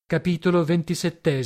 Capitolo 27.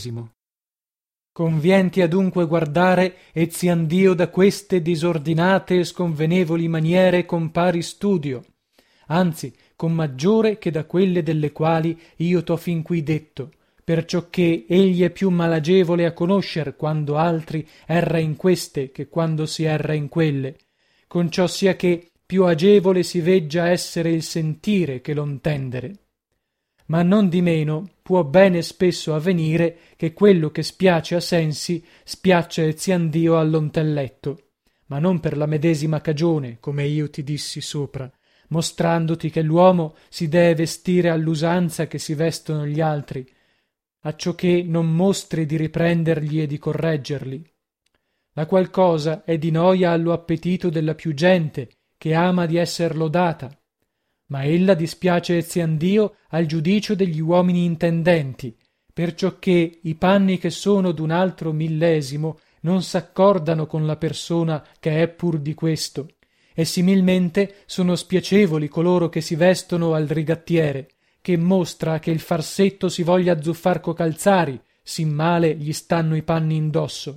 Convienti adunque guardare eziandio da queste disordinate e sconvenevoli maniere con pari studio, anzi con maggiore che da quelle delle quali io t'ho fin qui detto, perciò che egli è più malagevole a conoscer quando altri erra in queste che quando si erra in quelle, con ciò sia che più agevole si veggia essere il sentire che lo ntendere. Ma non di meno può bene spesso avvenire che quello che spiace a sensi spiaccia eziandio all'ontelletto, ma non per la medesima cagione, come io ti dissi sopra, mostrandoti che l'uomo si dee vestire all'usanza che si vestono gli altri, acciò che non mostri di riprenderli e di correggerli. La qual cosa è di noia allo appetito della più gente, che ama di esser lodata, ma ella dispiace eziandio al giudicio degli uomini intendenti, perciò che i panni che sono d'un altro millesimo non s'accordano con la persona che è pur di questo, e similmente sono spiacevoli coloro che si vestono al rigattiere, che mostra che il farsetto si voglia azzuffar co calzari, sì male gli stanno i panni indosso.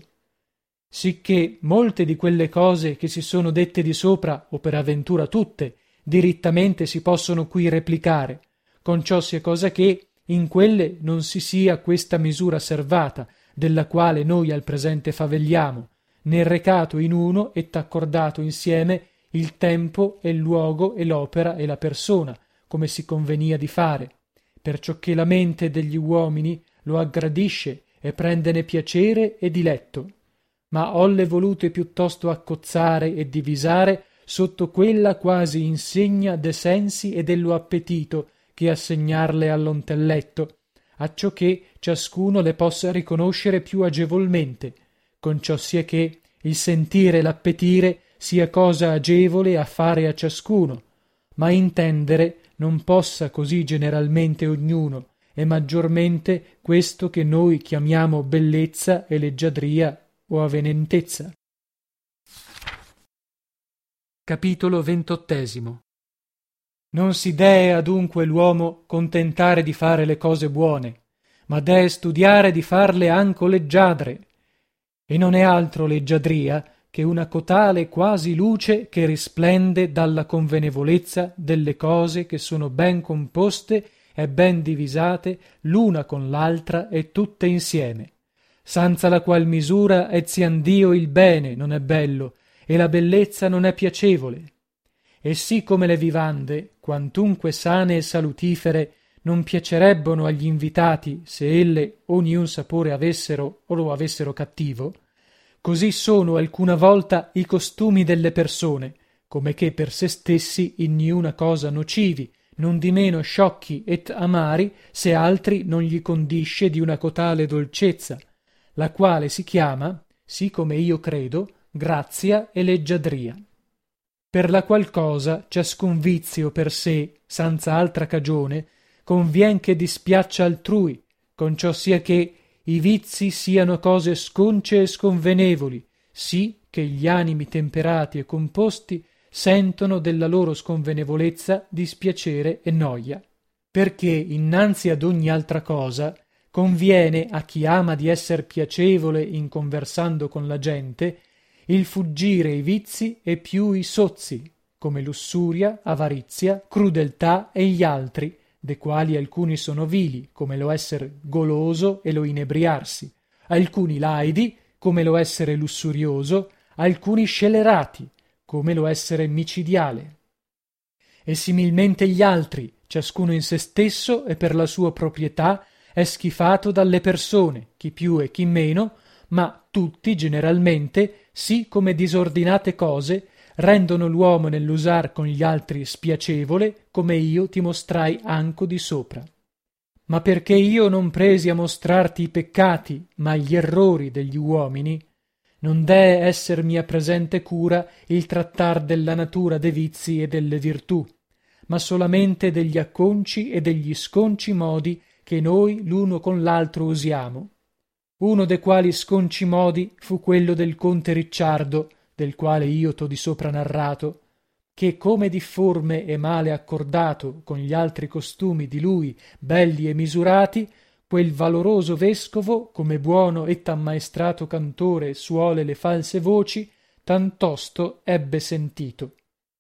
Sicché molte di quelle cose che si sono dette di sopra, o per avventura tutte, dirittamente si possono qui replicare, con ciò sia cosa che in quelle non si sia questa misura servata, della quale noi al presente favegliamo, né recato in uno e t'accordato insieme il tempo e il luogo e l'opera e la persona, come si convenia di fare, perciò che la mente degli uomini lo aggradisce e prendene piacere e diletto, ma holle volute piuttosto accozzare e divisare sotto quella quasi insegna de sensi e dello appetito che assegnarle all'ontelletto, acciò che ciascuno le possa riconoscere più agevolmente, con ciò sia che il sentire e l'appetire sia cosa agevole a fare a ciascuno, ma intendere non possa così generalmente ognuno, e maggiormente questo che noi chiamiamo bellezza e leggiadria o avenentezza. Capitolo 28. Non si dee adunque l'uomo contentare di fare le cose buone, ma dee studiare di farle anco leggiadre, e non è altro leggiadria che una cotale quasi luce che risplende dalla convenevolezza delle cose che sono ben composte e ben divisate l'una con l'altra e tutte insieme, sanza la qual misura eziandio il bene non è bello e la bellezza non è piacevole, e sì come le vivande, quantunque sane e salutifere, non piacerebbono agli invitati se elle ogniun sapore avessero o lo avessero cattivo, così sono alcuna volta i costumi delle persone, come che per se stessi in niuna cosa nocivi, nondimeno sciocchi et amari se altri non gli condisce di una cotale dolcezza, la quale si chiama, sì come io credo, grazia e leggiadria. Per la qual cosa ciascun vizio per sé, senza altra cagione, convien che dispiaccia altrui, con ciò sia che i vizi siano cose sconce e sconvenevoli, sì che gli animi temperati e composti sentono della loro sconvenevolezza dispiacere e noia, perché innanzi ad ogni altra cosa conviene a chi ama di esser piacevole in conversando con la gente il fuggire i vizi e più i sozzi, come lussuria, avarizia, crudeltà e gli altri, de quali alcuni sono vili, come lo esser goloso e lo inebriarsi, alcuni laidi, come lo essere lussurioso, alcuni scelerati, come lo essere micidiale. E similmente gli altri, ciascuno in se stesso e per la sua proprietà, è schifato dalle persone, chi più e chi meno, ma tutti generalmente, sì come disordinate cose, rendono l'uomo nell'usar con gli altri spiacevole, come io ti mostrai anco di sopra. Ma perché io non presi a mostrarti i peccati, ma gli errori degli uomini, non dee esser mia presente cura il trattar della natura de vizi e delle virtù, ma solamente degli acconci e degli sconci modi che noi l'uno con l'altro usiamo. Uno de quali sconci modi fu quello del conte Ricciardo, del quale io t'ho di sopra narrato, che come difforme e male accordato con gli altri costumi di lui belli e misurati, quel valoroso vescovo, come buono e t'ammaestrato cantore suole le false voci, tantosto ebbe sentito.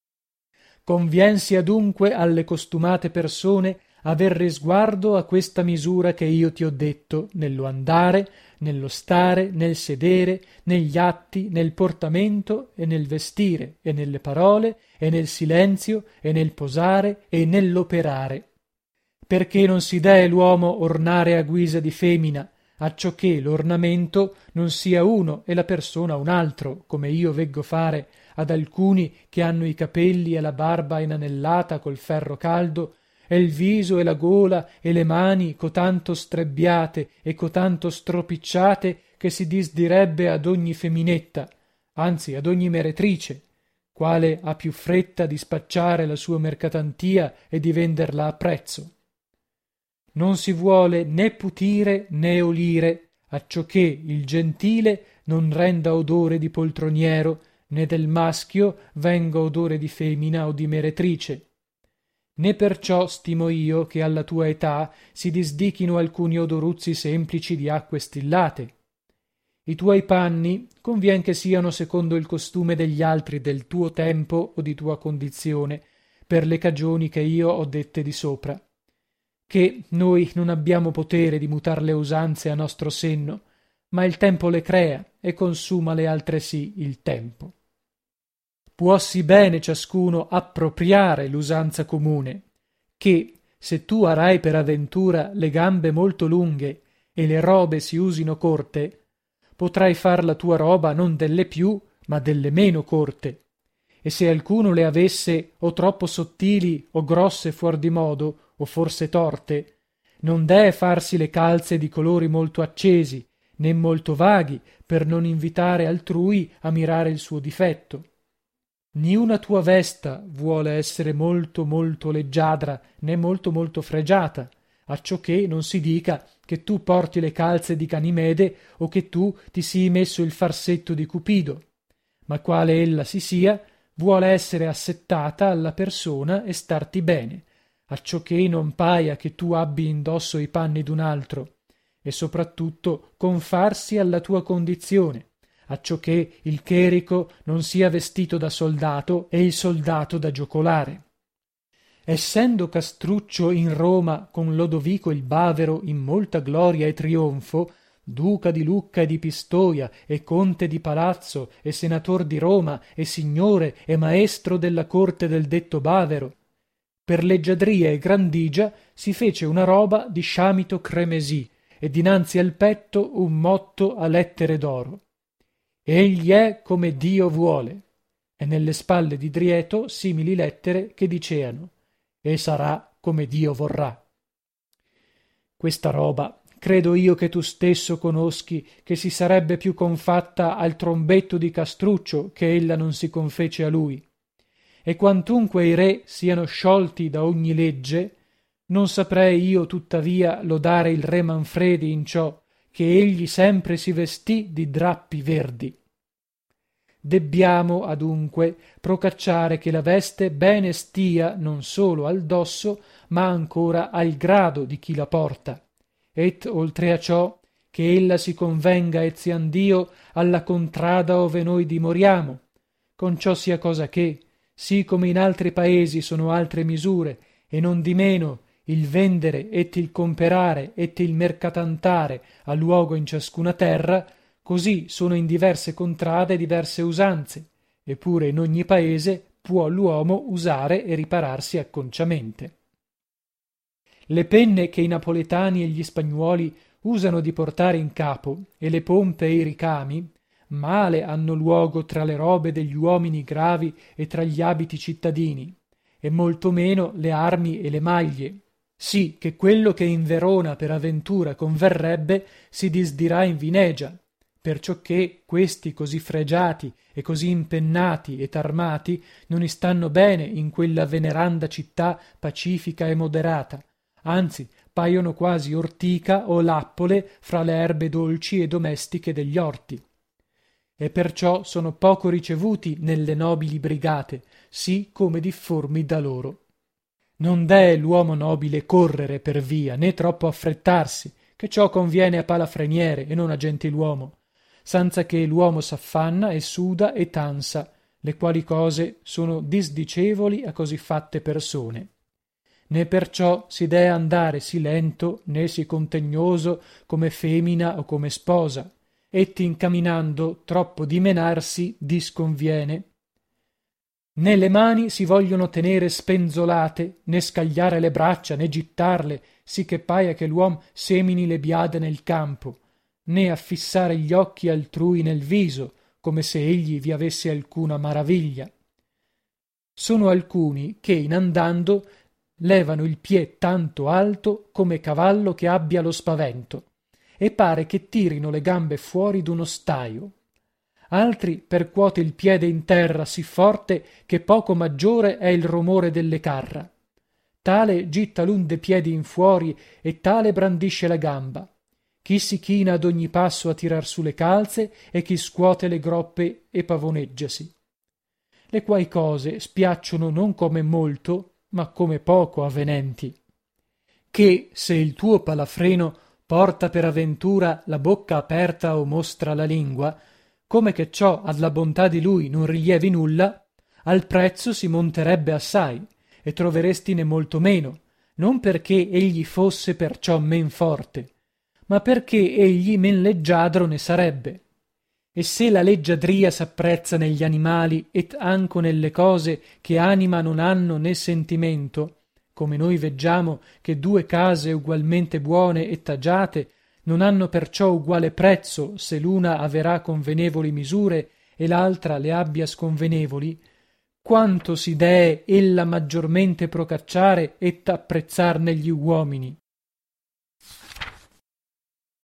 Conviensi adunque alle costumate persone aver risguardo a questa misura che io ti ho detto, nello andare, nello stare, nel sedere, negli atti, nel portamento e nel vestire, e nelle parole, e nel silenzio, e nel posare, e nell'operare. Perché non si dee l'uomo ornare a guisa di femmina, acciò che l'ornamento non sia uno e la persona un altro, come io veggo fare ad alcuni che hanno i capelli e la barba inanellata col ferro caldo, e il viso e la gola e le mani cotanto strebbiate e cotanto stropicciate che si disdirebbe ad ogni feminetta, anzi ad ogni meretrice, quale ha più fretta di spacciare la sua mercatantia e di venderla a prezzo. Non si vuole né putire né olire, acciò che il gentile non renda odore di poltroniero, né del maschio venga odore di femina o di meretrice. Né perciò stimo io che alla tua età si disdichino alcuni odoruzzi semplici di acque stillate. I tuoi panni convien che siano secondo il costume degli altri del tuo tempo o di tua condizione, per le cagioni che io ho dette di sopra. Che noi non abbiamo potere di mutar le usanze a nostro senno, ma il tempo le crea e consumale altresì il tempo. Puossi bene ciascuno appropriare l'usanza comune, che se tu arai per avventura le gambe molto lunghe e le robe si usino corte, potrai far la tua roba non delle più ma delle meno corte, e se alcuno le avesse o troppo sottili o grosse fuor di modo o forse torte, non dee farsi le calze di colori molto accesi né molto vaghi per non invitare altrui a mirare il suo difetto. Niuna tua vesta vuole essere molto molto leggiadra né molto molto fregiata, acciò che non si dica che tu porti le calze di Ganimede o che tu ti sii messo il farsetto di Cupido, ma quale ella si sia, vuole essere assettata alla persona e starti bene, acciò che non paia che tu abbi indosso i panni d'un altro, e soprattutto confarsi alla tua condizione, acciò che il cherico non sia vestito da soldato e il soldato da giocolare. Essendo Castruccio in Roma con Lodovico il Bavero in molta gloria e trionfo, duca di Lucca e di Pistoia e conte di Palazzo e senator di Roma e signore e maestro della corte del detto Bavero, per leggiadria e grandigia si fece una roba di sciamito cremesì e dinanzi al petto un motto a lettere d'oro: egli è come Dio vuole, e nelle spalle di Drieto simili lettere che diceano: e sarà come Dio vorrà. Questa roba credo io che tu stesso conoschi che si sarebbe più confatta al trombetto di Castruccio che ella non si confece a lui. E quantunque i re siano sciolti da ogni legge, non saprei io tuttavia lodare il re Manfredi in ciò che egli sempre si vestì di drappi verdi. Debbiamo adunque procacciare che la veste bene stia non solo al dosso ma ancora al grado di chi la porta, et oltre a ciò che ella si convenga eziandio alla contrada ove noi dimoriamo, con ciò sia cosa che, sì come in altri paesi sono altre misure, e non di meno il vendere et il comperare et il mercatantare a luogo in ciascuna terra, così sono in diverse contrade diverse usanze, eppure in ogni paese può l'uomo usare e ripararsi acconciamente. Le penne che i napoletani e gli spagnuoli usano di portare in capo e le pompe e i ricami male hanno luogo tra le robe degli uomini gravi e tra gli abiti cittadini, e molto meno le armi e le maglie, sì che quello che in Verona per avventura converrebbe si disdirà in Vinegia, perciò che questi così fregiati e così impennati ed armati non istanno bene in quella veneranda città pacifica e moderata, anzi paiono quasi ortica o lappole fra le erbe dolci e domestiche degli orti. E perciò sono poco ricevuti nelle nobili brigate, sì come difformi da loro. Non dee l'uomo nobile correre per via, né troppo affrettarsi, che ciò conviene a palafreniere e non a gentiluomo, senza che l'uomo s'affanna e suda e tansa, le quali cose sono disdicevoli a così fatte persone. Né perciò si dee andare sì lento né sì contegnoso come femina o come sposa, et incaminando troppo dimenarsi disconviene. Né le mani si vogliono tenere spenzolate, né scagliare le braccia, né gittarle, sì che paia che l'uom semini le biade nel campo, né affissare gli occhi altrui nel viso, come se egli vi avesse alcuna maraviglia. Sono alcuni che in andando levano il piè tanto alto come cavallo che abbia lo spavento, e pare che tirino le gambe fuori d'uno staio. Altri percuote il piede in terra sì forte che poco maggiore è il romore delle carra. Tale gitta l'un de piedi in fuori e tale brandisce la gamba. Chi si china ad ogni passo a tirar su le calze e chi scuote le groppe e pavoneggiasi. Le quai cose spiacciono non come molto, ma come poco avenenti. Che se il tuo palafreno porta per avventura la bocca aperta o mostra la lingua, come che ciò alla bontà di lui non rilievi nulla, al prezzo si monterebbe assai, e troverestine molto meno, non perché egli fosse perciò men forte, ma perché egli men leggiadro ne sarebbe. E se la leggiadria s'apprezza negli animali et anco nelle cose che anima non hanno né sentimento, come noi veggiamo che due case ugualmente buone e tagiate non hanno perciò uguale prezzo se l'una averà convenevoli misure e l'altra le abbia sconvenevoli, quanto si dee ella maggiormente procacciare et apprezzar negli uomini.